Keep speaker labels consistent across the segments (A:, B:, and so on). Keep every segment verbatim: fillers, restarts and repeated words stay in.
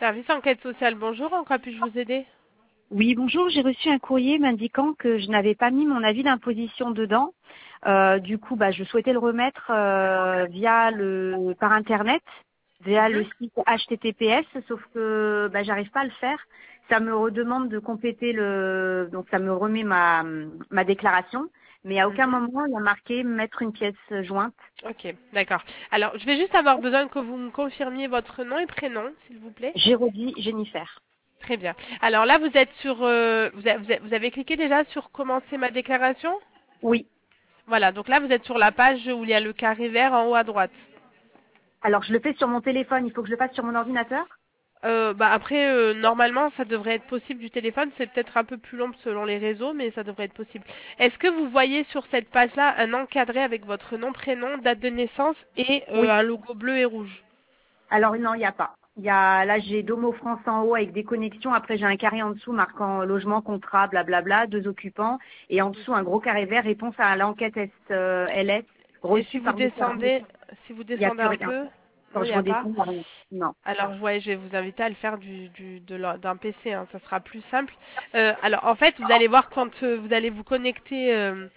A: Service enquête sociale, bonjour, en quoi puis-je vous aider?
B: Oui, bonjour, j'ai reçu un courrier m'indiquant que je n'avais pas mis mon avis d'imposition dedans. Euh, du coup, bah, je souhaitais le remettre euh, via le par internet, via le
A: Mhm.
B: site H T T P S, sauf que bah, j'arrive pas à le faire. Ça me redemande de compléter le donc ça me remet ma ma déclaration, mais à aucun
A: Mhm.
B: moment il y a marqué mettre une pièce jointe.
A: Ok, d'accord. Alors, je vais juste avoir besoin que vous me confirmiez votre nom et prénom, s'il vous plaît.
B: Géraldine Jennifer.
A: Très bien. Alors là, vous êtes sur, euh, vous, a- vous a- vous avez cliqué déjà sur commencer ma déclaration?
B: Oui.
A: Voilà, donc là, vous êtes sur la page où il y a le carré vert en haut à droite.
B: Alors je le fais sur mon téléphone, il faut que je le fasse sur mon ordinateur.
A: Euh, bah après, euh, normalement, ça devrait être possible du téléphone. C'est peut-être un peu plus long selon les réseaux, mais ça devrait être possible. Est-ce que vous voyez sur cette page-là un encadré avec votre nom, prénom, date de naissance et euh,
B: Oui.
A: un logo bleu et rouge?
B: Alors non, il n'y a pas. Il y a là j'ai Domo France en haut avec des connexions. Après j'ai un carré en dessous marquant logement, contrat, blablabla, deux occupants. Et en dessous un gros carré vert, réponse à l'enquête S, euh, L S
A: Et si
B: reçue
A: vous
B: par le service.
A: descendez, si vous
B: Il n'y a
A: descendez
B: plus
A: un
B: rien.
A: peu,
B: Quand
A: non, il
B: je
A: n'y a pas.
B: redescends, il n'y a rien. Non.
A: Alors, ouais, je vais vous inviter à le faire du, du, de l'or- d'un P C, hein, ça sera plus simple. Euh, alors, en fait, vous allez voir quand euh, vous allez vous connecter euh,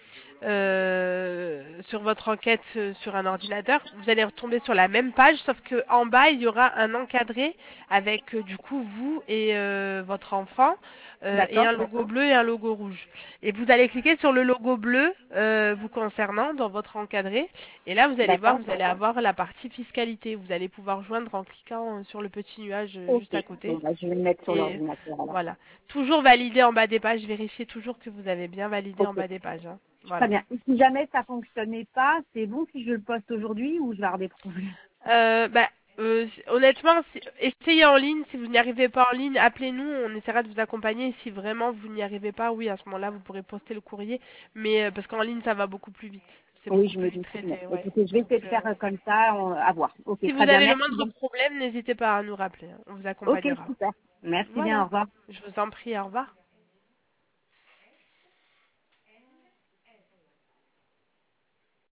A: euh, sur votre enquête euh, sur un ordinateur, vous allez retomber sur la même page, sauf que en bas, il y aura un encadré avec euh, du coup vous et euh, votre enfant euh, et
B: D'accord.
A: un logo bleu et un logo rouge. Et vous allez cliquer sur le logo bleu euh, vous concernant dans votre encadré. Et là, vous allez voir,
B: D'accord.
A: vous allez avoir la partie fiscalité. Vous allez pouvoir joindre en cliquant euh, sur le petit nuage euh,
B: Ok.
A: juste à
B: Bon,
A: côté.
B: bah, je vais le mettre sur
A: Et
B: l'ordinateur alors.
A: voilà. Toujours valider en bas des pages. Vérifiez toujours que vous avez bien validé
B: Ok.
A: en bas des pages, hein.
B: Très
A: Voilà.
B: bien. Et si jamais ça fonctionnait pas, c'est bon si je le poste aujourd'hui ou je vais avoir des problèmes?
A: Euh, bah, euh, si- honnêtement, si- essayez en ligne. Si vous n'y arrivez pas en ligne, appelez-nous. On essaiera de vous accompagner. Et si vraiment vous n'y arrivez pas, oui, à ce moment-là, vous pourrez poster le courrier. Mais euh, parce qu'en ligne, ça va beaucoup plus vite. C'est
B: Oui,
A: beaucoup
B: je
A: plus
B: me
A: vite
B: doute. Bon,
A: traité, ouais.
B: écoutez, je vais
A: Donc,
B: essayer de
A: euh,
B: faire euh, comme ça, on- à voir. Ok,
A: si vous
B: très bien.
A: avez le
B: Merci
A: moindre
B: bien.
A: problème, n'hésitez pas à nous rappeler, hein. On vous
B: Ok,
A: accompagnera.
B: super. Merci bien, au
A: Voilà.
B: revoir.
A: Je vous en prie, au revoir.